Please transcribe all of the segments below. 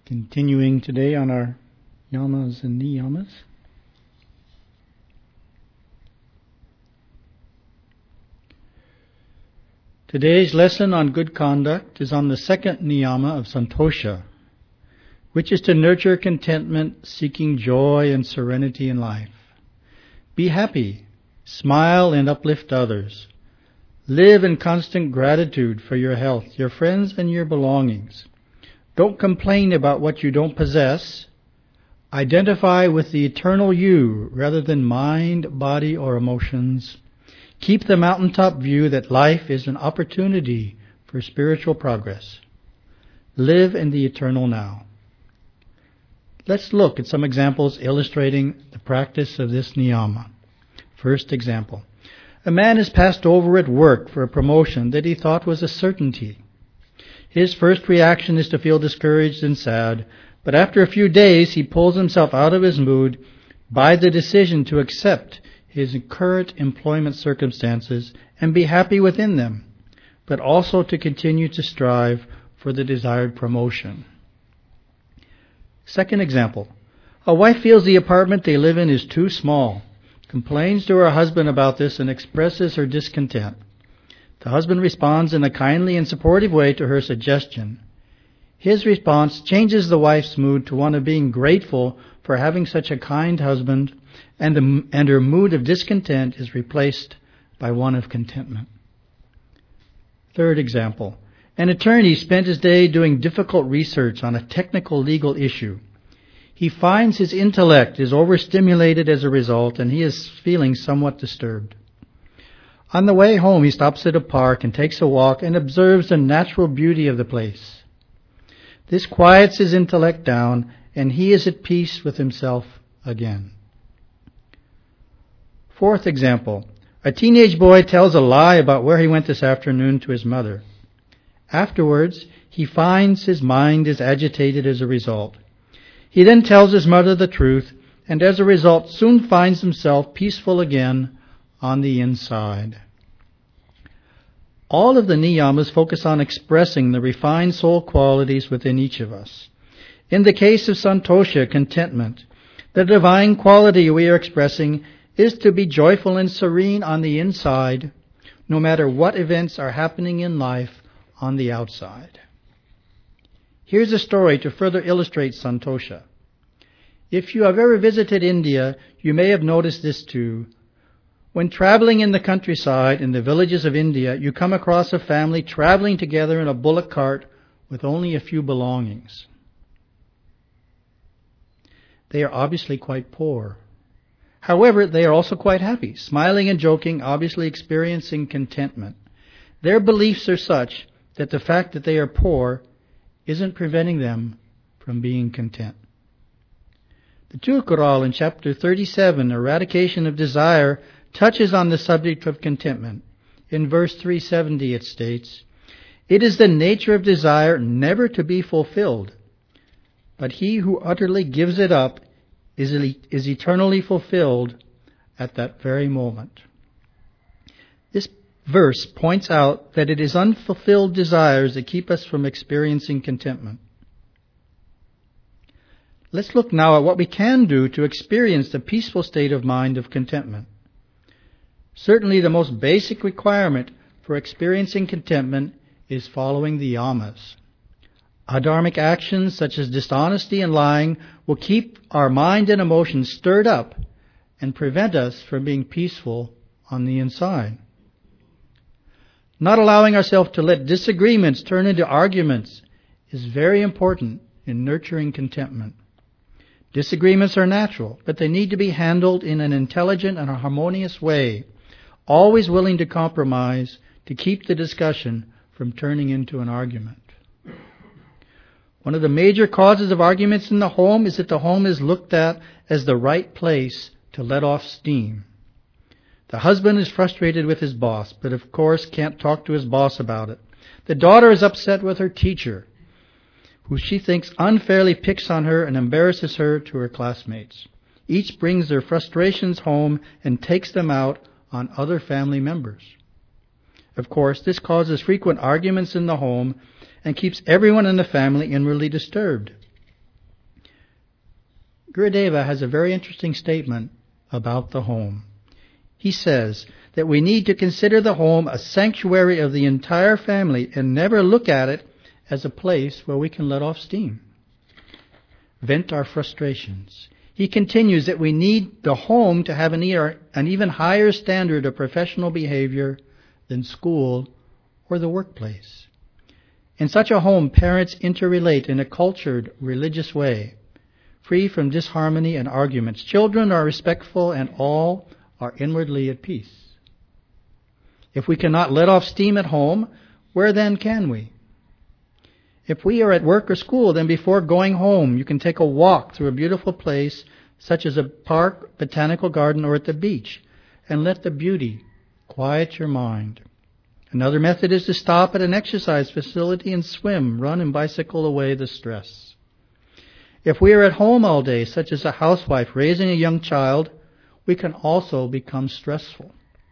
Continuing today on our yamas and niyamas. Today's lesson on good conduct is on the second niyama of santosha, which is to nurture contentment, seeking joy and serenity in life. Be happy, smile and uplift others. Live in constant gratitude for your health, your friends and your belongings. Don't complain about what you don't possess. Identify with the eternal you rather than mind, body, or emotions. Keep the mountaintop view that life is an opportunity for spiritual progress. Live in the eternal now. Let's look at some examples illustrating the practice of this niyama. First example. A man is passed over at work for a promotion that he thought was a certainty. His first reaction is to feel discouraged and sad, but after a few days he pulls himself out of his mood by the decision to accept his current employment circumstances and be happy within them, but also to continue to strive for the desired promotion. Second example. A wife feels the apartment they live in is too small, complains to her husband about this and expresses her discontent. The husband responds in a kindly and supportive way to her suggestion. His response changes the wife's mood to one of being grateful for having such a kind husband, and her mood of discontent is replaced by one of contentment. Third example. An attorney spent his day doing difficult research on a technical legal issue. He finds his intellect is overstimulated as a result, and he is feeling somewhat disturbed. On the way home, he stops at a park and takes a walk and observes the natural beauty of the place. This quiets his intellect down, and he is at peace with himself again. Fourth example. A teenage boy tells a lie about where he went this afternoon to his mother. Afterwards, he finds his mind is agitated as a result. He then tells his mother the truth, and as a result soon finds himself peaceful again on the inside. All of the niyamas focus on expressing the refined soul qualities within each of us. In the case of santosha, contentment, the divine quality we are expressing is to be joyful and serene on the inside, no matter what events are happening in life on the outside. Here's a story to further illustrate santosha. If you have ever visited India, you may have noticed this too. When traveling in the countryside, in the villages of India, you come across a family traveling together in a bullock cart with only a few belongings. They are obviously quite poor. However, they are also quite happy, smiling and joking, obviously experiencing contentment. Their beliefs are such that the fact that they are poor isn't preventing them from being content. The Thirukkural in chapter 37, Eradication of Desire, touches on the subject of contentment. In verse 370 it states, "It is the nature of desire never to be fulfilled, but he who utterly gives it up is eternally fulfilled at that very moment." This verse points out that it is unfulfilled desires that keep us from experiencing contentment. Let's look now at what we can do to experience the peaceful state of mind of contentment. Certainly the most basic requirement for experiencing contentment is following the yamas. Adharmic actions such as dishonesty and lying will keep our mind and emotions stirred up and prevent us from being peaceful on the inside. Not allowing ourselves to let disagreements turn into arguments is very important in nurturing contentment. Disagreements are natural, but they need to be handled in an intelligent and harmonious way, always willing to compromise to keep the discussion from turning into an argument. One of the major causes of arguments in the home is that the home is looked at as the right place to let off steam. The husband is frustrated with his boss, but of course can't talk to his boss about it. The daughter is upset with her teacher, who she thinks unfairly picks on her and embarrasses her to her classmates. Each brings their frustrations home and takes them out on other family members. Of course, this causes frequent arguments in the home and keeps everyone in the family inwardly disturbed. Gurudeva has a very interesting statement about the home. He says that we need to consider the home a sanctuary of the entire family and never look at it as a place where we can let off steam, vent our frustrations. He continues that we need the home to have an even higher standard of professional behavior than school or the workplace. In such a home, parents interrelate in a cultured, religious way, free from disharmony and arguments. Children are respectful and all are inwardly at peace. If we cannot let off steam at home, where then can we? If we are at work or school, then before going home, you can take a walk through a beautiful place, such as a park, botanical garden, or at the beach, and let the beauty quiet your mind. Another method is to stop at an exercise facility and swim, run, and bicycle away the stress. If we are at home all day, such as a housewife raising a young child, we can also become stressful.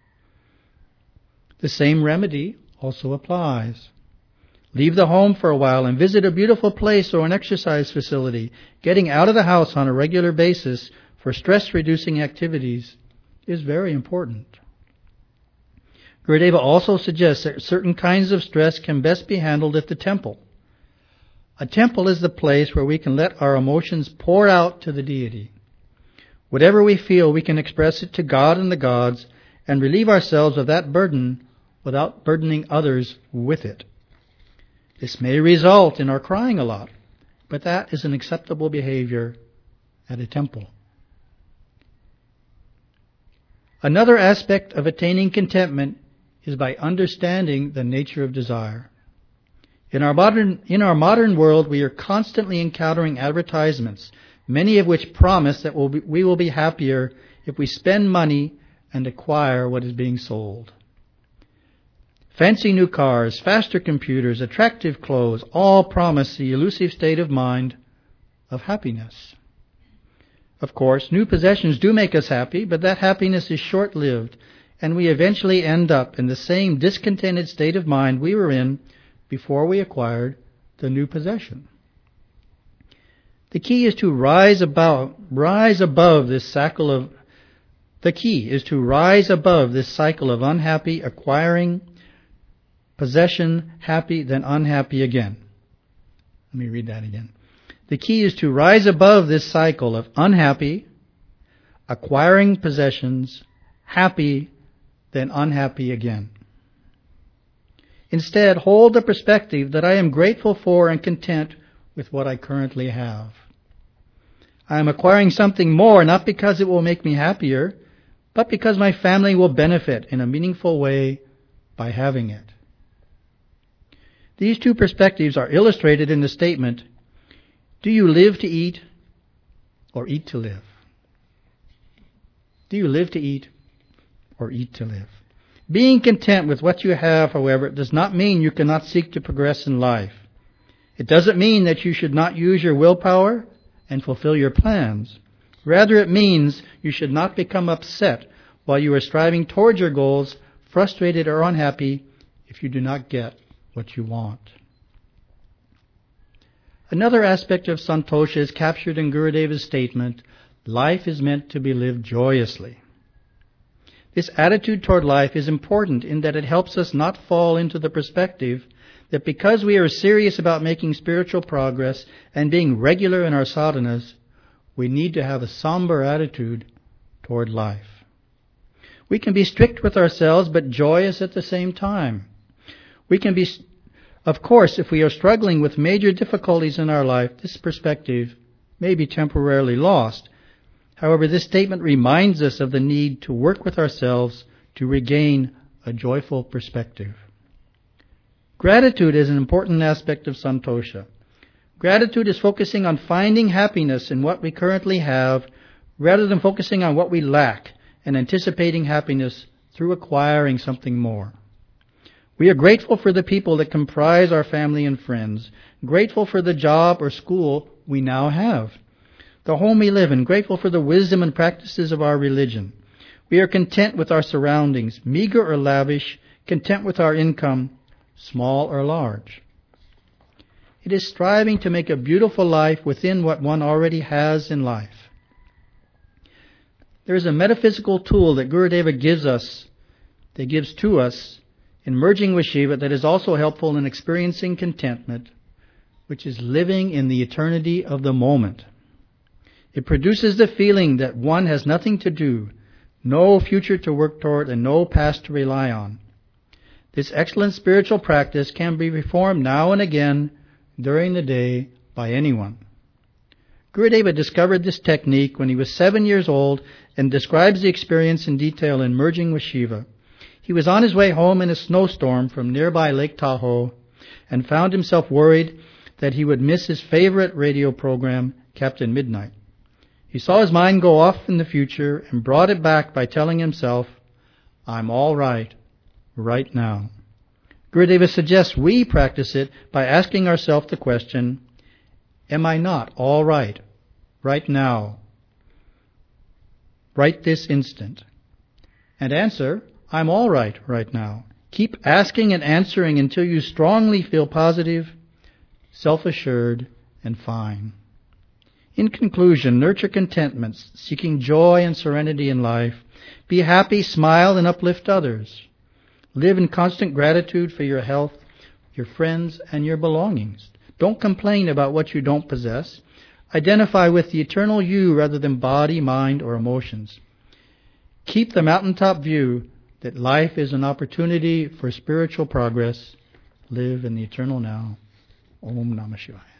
The same remedy also applies. Leave the home for a while and visit a beautiful place or an exercise facility. Getting out of the house on a regular basis for stress-reducing activities is very important. Gurudeva also suggests that certain kinds of stress can best be handled at the temple. A temple is the place where we can let our emotions pour out to the deity. Whatever we feel, we can express it to God and the gods and relieve ourselves of that burden without burdening others with it. This may result in our crying a lot, but that is an acceptable behavior at a temple. Another aspect of attaining contentment is by understanding the nature of desire. In our modern world, we are constantly encountering advertisements, many of which promise that we will be happier if we spend money and acquire what is being sold. Fancy new cars, faster computers, attractive clothes, all promise the elusive state of mind of happiness. Of course, new possessions do make us happy, but that happiness is short-lived, and we eventually end up in the same discontented state of mind we were in before we acquired the new possession. The key is to rise above this cycle of unhappy acquiring, possession, happy, then unhappy again. Let me read that again. The key is to rise above this cycle of unhappy, acquiring possessions, happy, then unhappy again. Instead, hold the perspective that I am grateful for and content with what I currently have. I am acquiring something more, not because it will make me happier, but because my family will benefit in a meaningful way by having it. These two perspectives are illustrated in the statement, do you live to eat or eat to live? Do you live to eat or eat to live? Being content with what you have, however, does not mean you cannot seek to progress in life. It doesn't mean that you should not use your willpower and fulfill your plans. Rather, it means you should not become upset while you are striving towards your goals, frustrated or unhappy if you do not get what you want. Another aspect of santosha is captured in Gurudeva's statement, life is meant to be lived joyously. This attitude toward life is important in that it helps us not fall into the perspective that because we are serious about making spiritual progress and being regular in our sadhanas, we need to have a somber attitude toward life. We can be strict with ourselves but joyous at the same time. We can be, of course, if we are struggling with major difficulties in our life, this perspective may be temporarily lost. However, this statement reminds us of the need to work with ourselves to regain a joyful perspective. Gratitude is an important aspect of santosha. Gratitude is focusing on finding happiness in what we currently have rather than focusing on what we lack and anticipating happiness through acquiring something more. We are grateful for the people that comprise our family and friends, grateful for the job or school we now have, the home we live in, grateful for the wisdom and practices of our religion. We are content with our surroundings, meager or lavish, content with our income, small or large. It is striving to make a beautiful life within what one already has in life. There is a metaphysical tool that Gurudeva gives to us in merging with Shiva that is also helpful in experiencing contentment, which is living in the eternity of the moment. It produces the feeling that one has nothing to do, no future to work toward, and no past to rely on. This excellent spiritual practice can be performed now and again during the day by anyone. Gurudeva discovered this technique when he was 7 years old and describes the experience in detail in merging with Shiva. He was on his way home in a snowstorm from nearby Lake Tahoe and found himself worried that he would miss his favorite radio program, Captain Midnight. He saw his mind go off in the future and brought it back by telling himself, "I'm all right now." Gurudeva suggests we practice it by asking ourselves the question, am I not all right now, right this instant? And answer, I'm all right now. Keep asking and answering until you strongly feel positive, self-assured, and fine. In conclusion, nurture contentment, seeking joy and serenity in life. Be happy, smile, and uplift others. Live in constant gratitude for your health, your friends, and your belongings. Don't complain about what you don't possess. Identify with the eternal you rather than body, mind, or emotions. Keep the mountaintop view that life is an opportunity for spiritual progress. Live in the eternal now. Om Namah Shivaya.